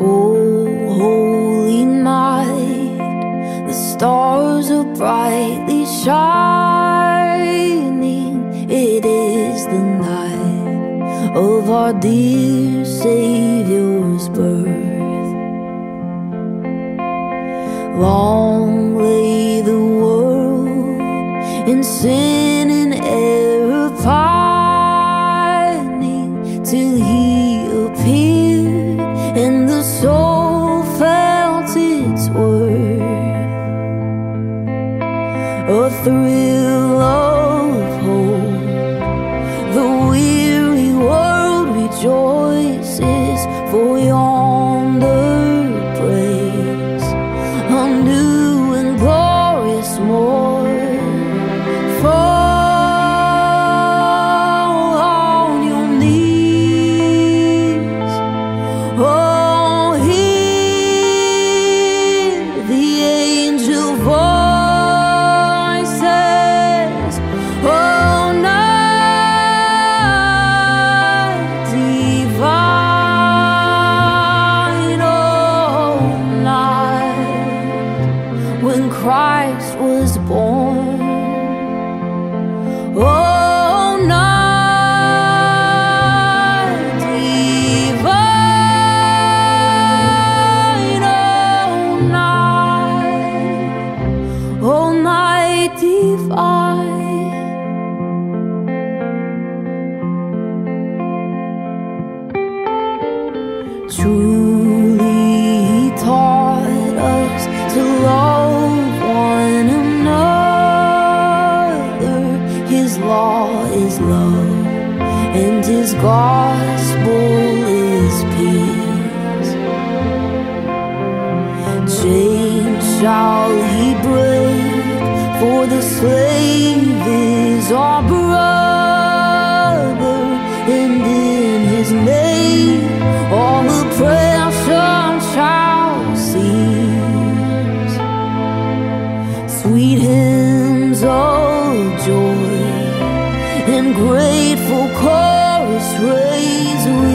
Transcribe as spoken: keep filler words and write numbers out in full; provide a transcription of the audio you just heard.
Oh, holy night, the stars are brightly shining. It is the night of our dear Savior's birth. Long lay the world in sin and error pining, till He appeared and the soul felt its worth. A thrill of hope, the weary world rejoices, for yonder breaks a new and glorious morn. Fall on your knees, oh, hear the angel voices, oh, night divine, oh, night when Christ was born. Oh, night divine, oh, night, oh, night divine. Truly He taught us to love one another. His law is love, and His gospel is peace. Chains shall He break, for the slave is our brother, and in His name all oppression shall cease. Sweet hymns of joy and grateful chorus raise we